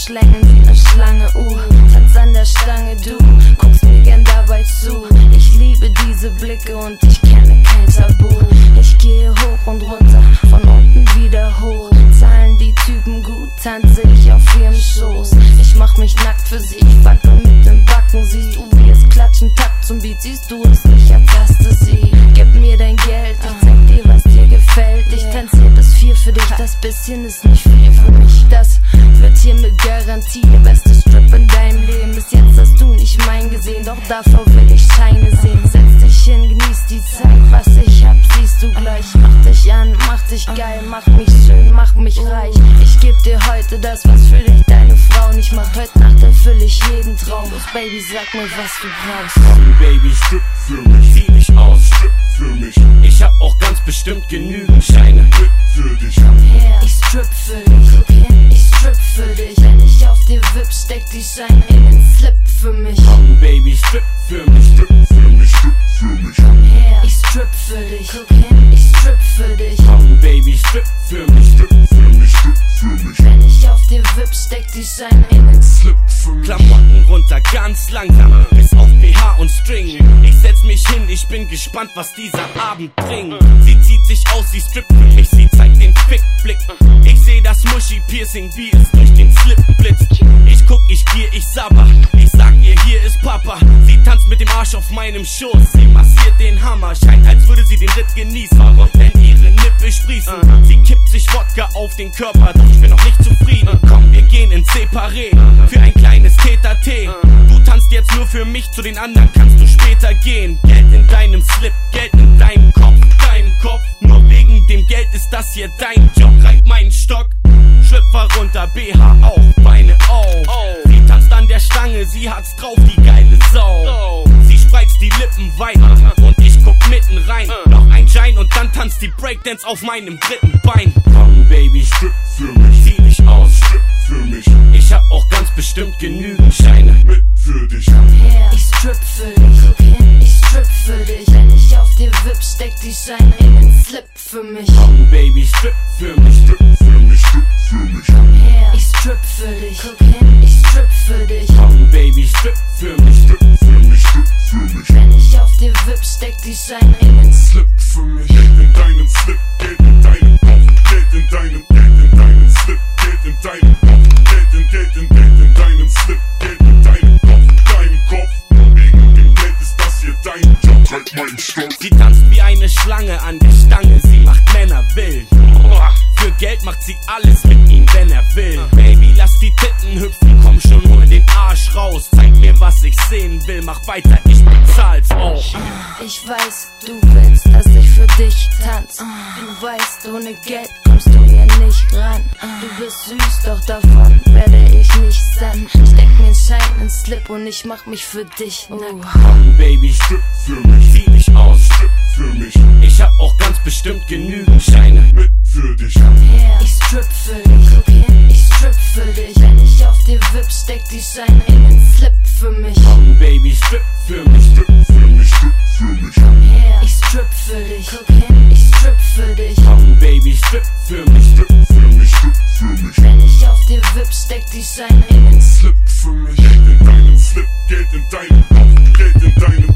Schlängeln wie ne Schlange, tanz an der Stange, du guckst mir gern dabei zu. Ich liebe diese Blicke und ich kenne kein Tabu. Ich gehe hoch und runter, von unten wieder hoch. Zahlen die Typen gut, tanze ich auf ihrem Schoß. Ich mach mich nackt für sie, ich wackel mit dem Backen. Siehst du, wie es klatschen, Takt zum Beat, siehst du es nicht, ertaste sie. Gib mir dein Geld, ich zeig dir, was dir gefällt. Ich tanziere bis 4 für dich, das bisschen ist nicht viel für mich. Das wird hier mit Garantie der beste Strip in deinem Leben. Bis jetzt hast du nicht mein gesehen, doch davor will ich Scheine sehen. Setz dich hin, genieß die Zeit, was ich hab, siehst du gleich. Mach dich an, mach dich geil, mach mich schön, mach mich reich. Ich geb dir heute das, was für dich deine Frau nicht macht. Heute Nacht erfülle ich jeden Traum. Los, Baby, sag mir, was du brauchst. Komm, Baby, strip für mich, zieh dich aus, strip für mich. Ich hab auch ganz bestimmt genügend Scheine mit für dich. Komm her, ich strip für dich. Guck hin, ich strip für dich. Wenn ich auf dir wipp, steck die Scheine in den Slip für mich. Komm, Baby, strip für mich, strip für mich, strip für mich. Komm her, ich strip für dich. Guck hin, ich strip für dich. Komm, Baby, strip für mich, strip für mich, strip für mich. Wenn ich auf dir wipp, steck die Scheine in den Slip für mich. Klamotten runter, ganz langsam, bis auf BH und String. Ich setz mich hin, ich bin gespannt, was dieser Abend bringt. Sie zieht sich aus, sie strippt für mich, sie zeigt den Fickblick. Ich seh das Muschi-Piercing, wie es durch den Slip blitzt. Ich guck, ich gier, ich sabber, ich sag ihr, hier ist Papa. Sie tanzt mit dem Arsch auf meinem Schoß, sie massiert den Hammer. Scheint, als würde sie den Ritt genießen, denn ihre Nippel sprießen. Sie kippt sich Wodka auf den Körper, doch ich bin noch nicht zufrieden. Komm, wir gehen ins Separé für ein kleines Tete-a-Tete. Du tanzt jetzt nur für mich, zu den anderen kannst du später gehen. Geld in deinem Slip, Geld in deinem Kopf, deinem Kopf. Nur wegen dem Geld ist das hier dein Job. Reib meinen Stock, Schlüpfer runter, BH auf, Beine auf. Sie tanzt an der Stange, sie hat's drauf, die geile Sau. Sie spreizt die Lippen weit und ich guck mitten rein. Noch ein Schein und dann tanzt die Breakdance auf meinem dritten Bein. Komm, Baby, strip für mich, zieh dich aus, strip für mich. Ich hab auch ganz bestimmt genügend Scheine mit für dich. Komm her, ich strip für dich. Guck hin, ich strip für dich. Wenn ich auf dir wipp, steck die Scheine in den Slip für mich. Komm, Baby, strip für mich, strip für mich, strip für mich. Komm her, ich strip für dich. Guck hin, ich strip für dich. Komm, Baby, strip für mich, strip für mich, strip für mich. Wenn ich auf dir wipp, steck die Scheine in den Slip für mich. Geld in deinem Slip, Geld in deinem Kopf, Geld in deinem Slip, Geld in deinem Kopf, Geld in deinem Slip, Geld in deinem Kopf. Nur wegen dem Geld ist das hier dein Job. Halt meinen Stock. Sie tanzt wie eine Schlange an der Stange, sie macht Männer wild. Für Geld macht sie alles mit ihm, wenn er will. Baby, lass die Titten hüpfen, komm schon, hol den Arsch raus. Zeig mir, was ich sehen will, mach weiter, ich bezahl's auch. Ich weiß, du willst, dass ich für dich tanz. Du weißt, ohne Geld kommst du hier nicht ran. Du bist süß, doch davon werde ich nicht satt. Steck mir einen Schein ins Slip und ich mach mich für dich nackt. Komm, Baby, strip für mich, zieh dich aus, strip für mich. Ich hab auch ganz bestimmt genügend Scheine mit für dich. Komm her, ich strip für dich. Guck hin, ich strip für dich. Wenn ich auf dir wipp, steck die Scheine in den Slip für mich. Komm, Baby, strip für mich, strip für mich, strip für mich. Komm her, ich strip für dich. Guck hin, ich strip für dich. Komm, Baby, strip für mich, strip für mich, strip für mich. Wenn ich auf dir wipp, steck die Scheine in den Slip für mich. Geld in deinem Slip, Geld in deinem Kopf, Geld in deinem